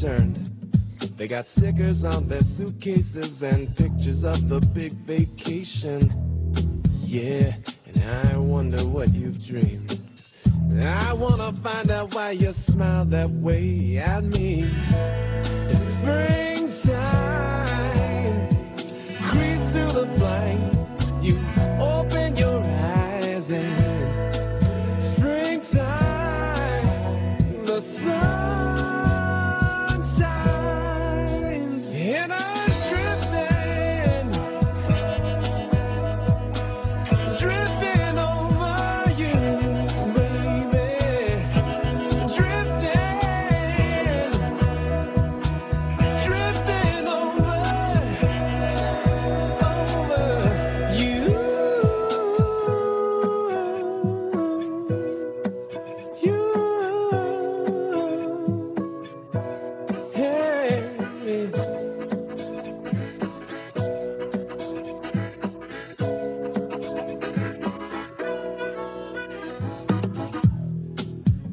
returned. They got stickers on their suitcases and pictures of the big vacation. Yeah, and I wonder what you've dreamed. I wanna find out why you smile that way at me. It's spring.